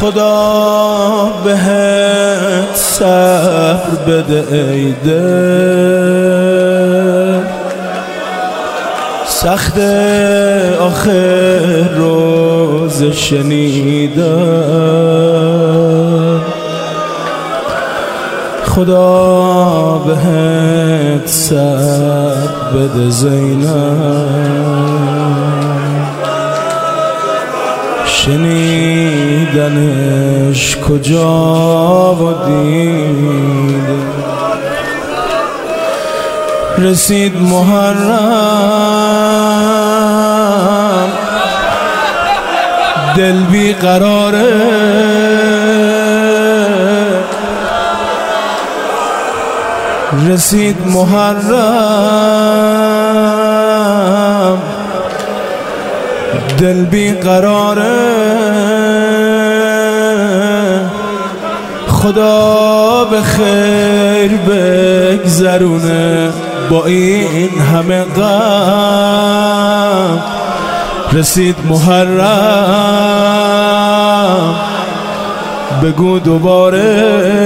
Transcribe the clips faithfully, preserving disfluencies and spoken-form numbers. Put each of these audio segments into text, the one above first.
خدا بهت صبر بده ای دل، سخت آخر روز شنیدن. خدا بهت صبر بده زینب، شنیدنش کجا و دیده. رسید محرم دل بی قراره، رسید محرم دل بی قراره. خدا به خیر بگذرونه با این همه غم. رسید محرم بگو دوباره،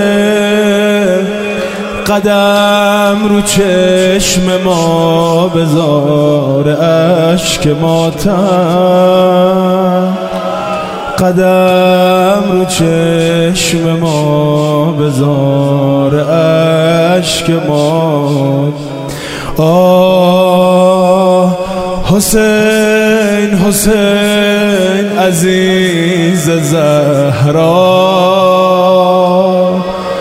قدم رو چشم ما بذار اشک ماتم، قدم رو چشم ما بذار اشک ماتم. آه حسین حسین عزیز زهرا،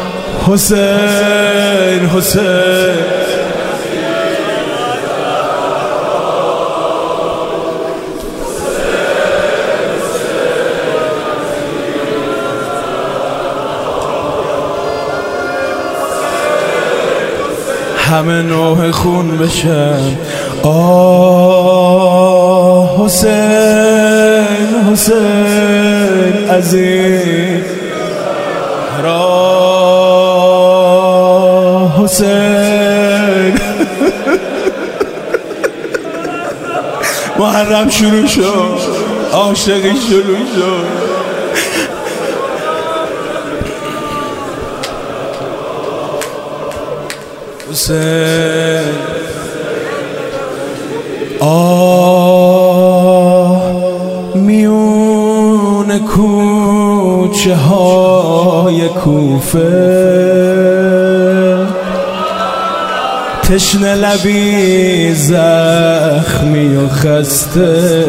حسین حسین همه نوح خون بشن. آه حسین حسین عزیز را، حسین محرم شروع شد، عاشقی شروع شد. حسین آه میون کوچه های کوفه، تشنه لبی زخمی و خسته،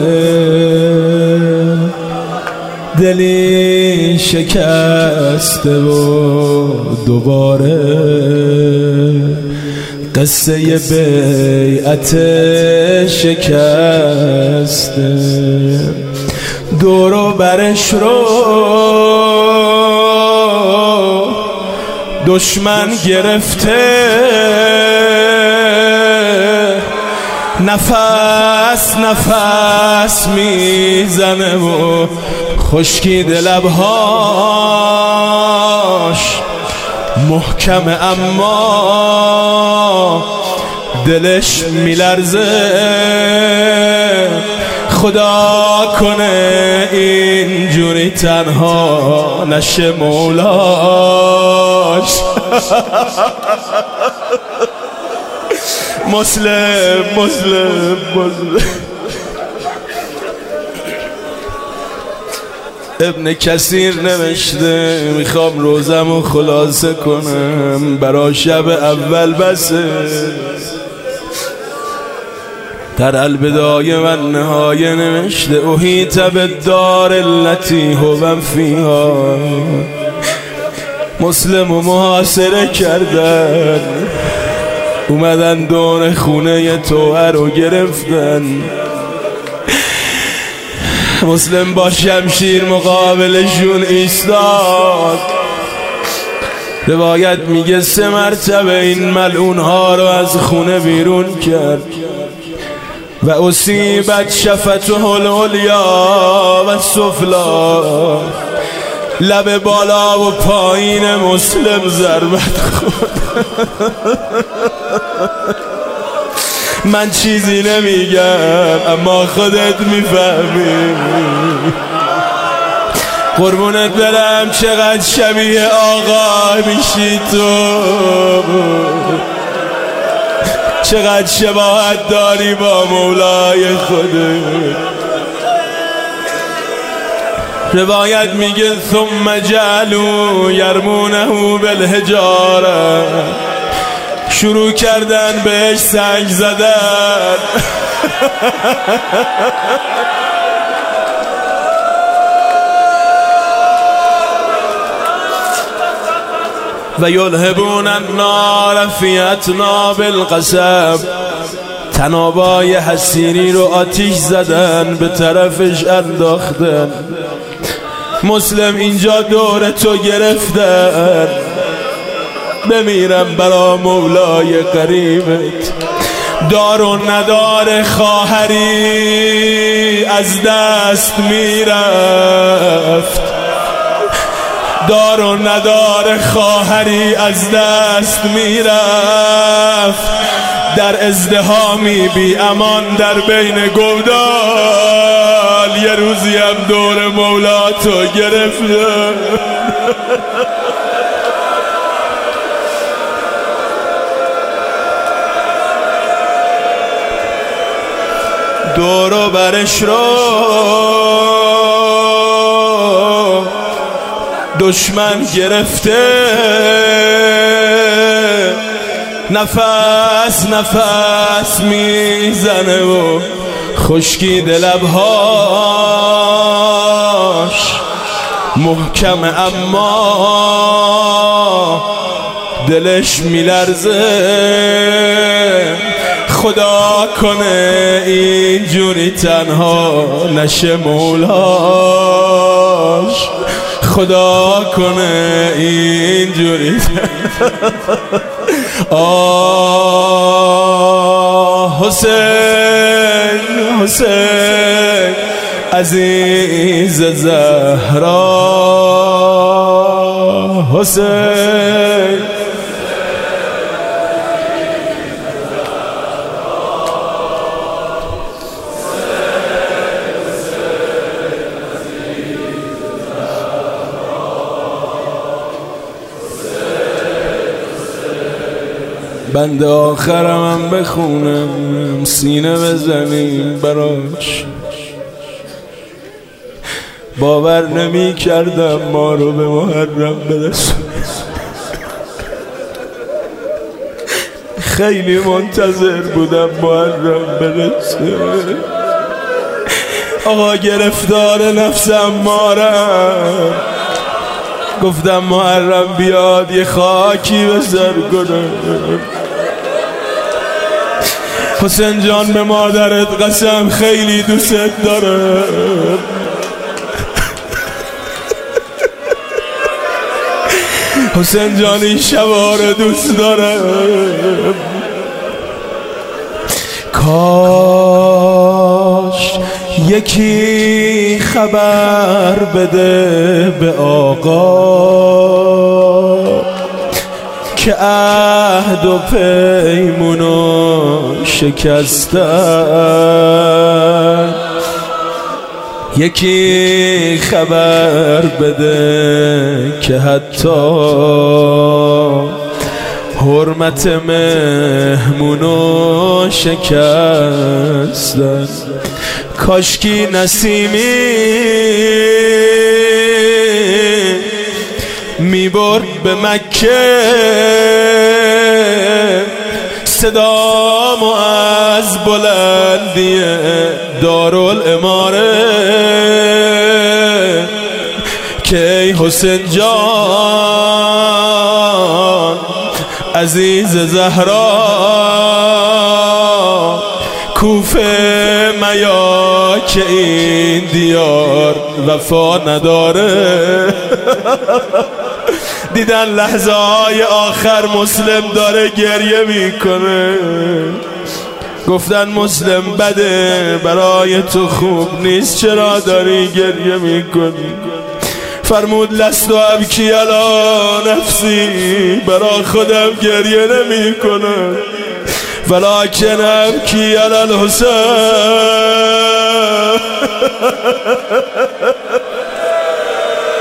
دلی شکسته و دوباره قصه بیعت شکسته. دورو برش رو دشمن گرفته، نفس نفس میزنه و خشکیده لبهاش محکم اما دلش میلرزه. خدا کنه اینجوری تنها نشه مولاش. مسلم مسلم مسلم ابن کثیر نوشته، میخوام روزمو خلاصه کنم برا شب اول بسه. در البدایه و نهایه نوشته احیط بالدار التی هو فیها، مسلمو محاصره کردن، اومدن دور خونه توأر رو گرفتن. مسلم با شمشیر مقابلشون ایستاد. روایت میگه سه مرتبه این ملعون ها رو از خونه بیرون کرد و اصیبت شفته العلیا و سفلا، لب بالا و پایین مسلم ضربت خورد. من چیزی نمیگم اما خودت میفهمی. قربونت برم چقدر شبیه آقا میشی تو، چقدر شباهت داری با مولای خودت. روایت میگه ثم جعلوا یرمونه بالحجاره، شروع کردن بهش سنگ زدن. و یلهبون النار فی اطناب القصب، تنابای حسیری رو آتیش زدن، به طرفش انداختن. مسلم اینجا دور تو گرفتن، بمیرم برا مولای قریبت. دار و ندار خواهری از دست میرفت، دار و ندار خواهری از دست میرفت. در ازدحامی بی امان در بین گودال، یه روزی هم دور مولا تو گرفتم. دورو برش رو دشمن گرفته، نفس نفس میزنه و خشکید لبهاش محکم، اما دلش میلرزه. خدا کنه اینجوری تنها نشه مولاش، خدا کنه اینجوری. آه حسین حسین عزیز زهرا، حسین بند آخرم هم بخونم، سینه بزنیم براش. باور نمی کردم ما رو به محرم برسون، خیلی منتظر بودم محرم برسه. آقا گرفتار نفسم مارم، گفتم محرم بیاد یه خاکی به سر کنم. حسین جان به مادرت قسم خیلی دوست دارم، حسین جان این شبا رو دوست دارم. کاش یکی خبر بده به آقا که عهد و پیمونو شکستن. یکی خبر بده که حتی حرمت مهمونو شکستن. کاشکی نسیمی میبرد به مکه، صدامو از بلندی دارالاماره که ای حسین جان عزیز زهرا، کوفه میا که این دیار وفا نداره. دیدن لحظه های آخر مسلم داره گریه میکنه، گفتن مسلم بده برای تو خوب نیست، چرا داری گریه میکنی؟ فرمود لست و ابکی علی نفسی، برا خودم گریه نمی کنم، ولکن ابکی علی الحسین.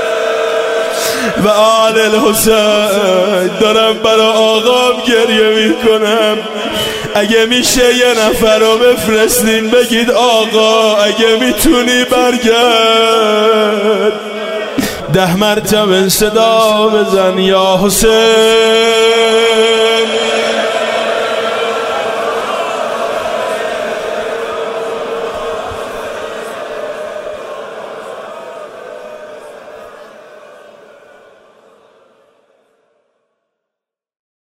و آل الحسین. دارم برای آقام گریه میکنم. اگه میشه یه نفر رو بفرستین بگید آقا اگه میتونی برگرد. ده مرتبه صدا بزن یا حسین.